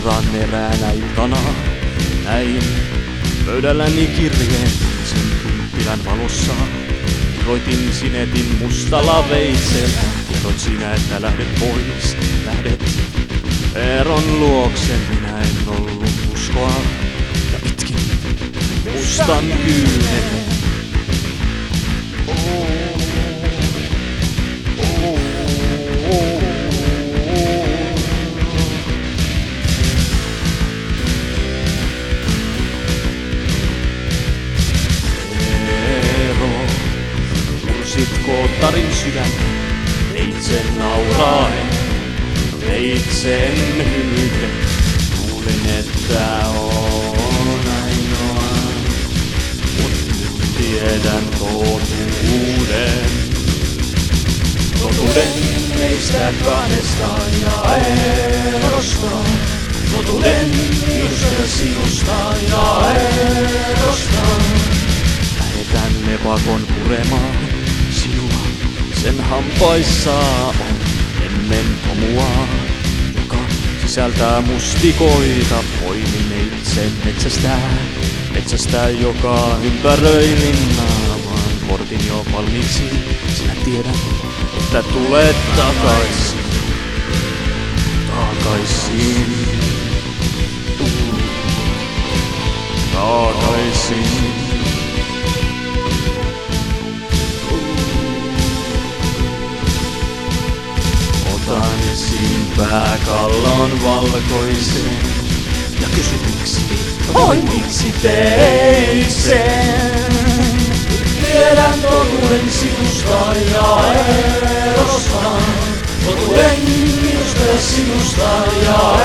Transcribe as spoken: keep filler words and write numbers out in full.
kerran eräänä iltana näin pöydälläni kirjeen sen kynttilän valossa. Kirjoitin sinetin mustalla veitsellä. Kerroit sinä, että lähdet pois, lähdet Eeron luokse. Minä en ollut uskoa ja itkin mustan kyynelen. Mursit koottarin sydän, veit sen nauraen, veit sen hymyten. Luulin, että on ainoa, mut nyt tiedän totuuden. Totuuden meistä kahdesta ja erosta. Totuuden minusta sinusta ja erosta. Lähetän lepakon puremaan sinua, sen hampaissa on ennen tomua, joka sisältää mustikoita. Poimin itse metsästä, metsästä joka ympäröi linnaamaan. Kortin jo valmiiksi, sinä tiedät, että tulet takaisin, takaisin, uh, takaisin. Otan esiin pääkallon valkoisen ja kysyn miksi, oi miksi teit sen. Tiedän totuuden sinusta ja erosta, totuuden minusta ja sinusta ja